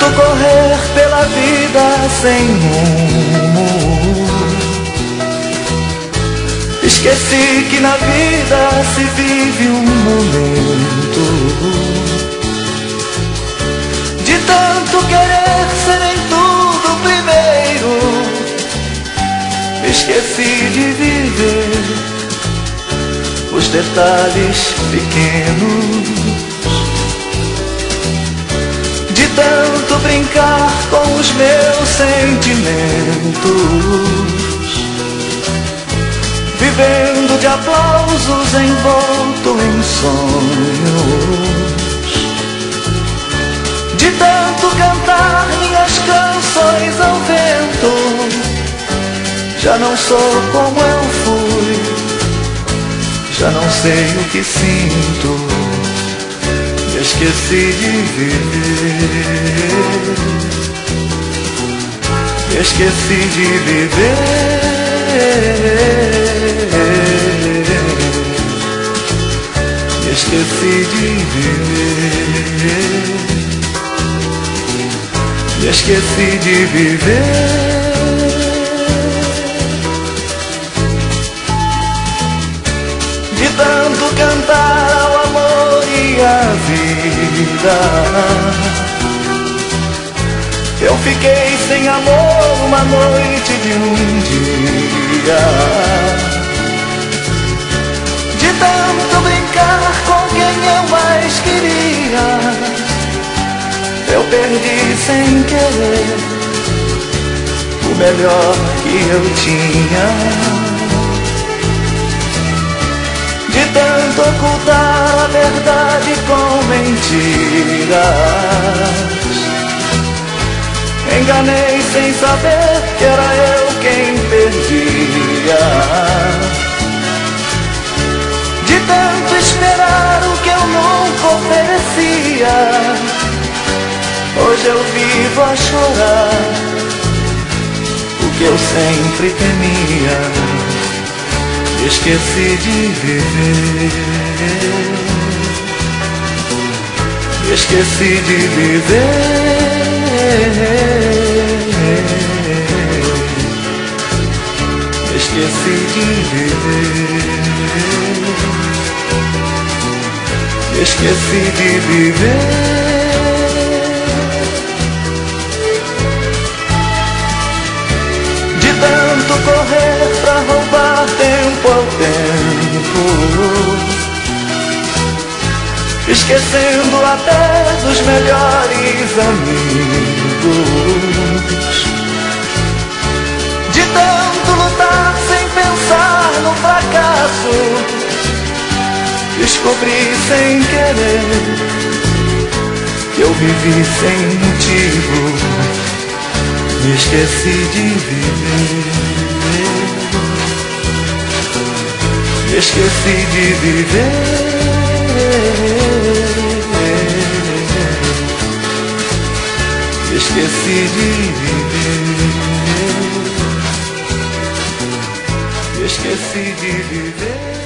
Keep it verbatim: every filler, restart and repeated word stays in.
correr pela vida sem rumo, esqueci que na vida se vive um momento. De tanto querer ser em tudo primeiro, esqueci de viver os detalhes pequenos. De tanto brincar com os meus sentimentos, vivendo de aplausos envolto em sonhos. De tanto cantar minhas canções ao vento, já não sou como eu fui, já não sei o que sinto, esqueci de viver, esqueci de viver, esqueci de viver, esqueci de viver. De tanto cantar ao amor e à vida, eu fiquei sem amor uma noite de um dia. De tanto brincar com quem eu mais queria, eu perdi sem querer o melhor que eu tinha. De tanto ocultar a verdade com mentiras, enganei sem saber que era eu quem perdia. De tanto esperar o que eu nunca oferecia, hoje eu vivo a chorar o que eu sempre temia. Esqueci de viver, esqueci de viver, esqueci de viver, esqueci de viver. De tanto correr pra roubar tempo ao tempo, esquecendo até dos melhores amigos. De tanto lutar sem pensar no fracasso, descobri sem querer que eu vivi sem motivo. Me esqueci de viver, esqueci de viver, esqueci de viver, esqueci de viver.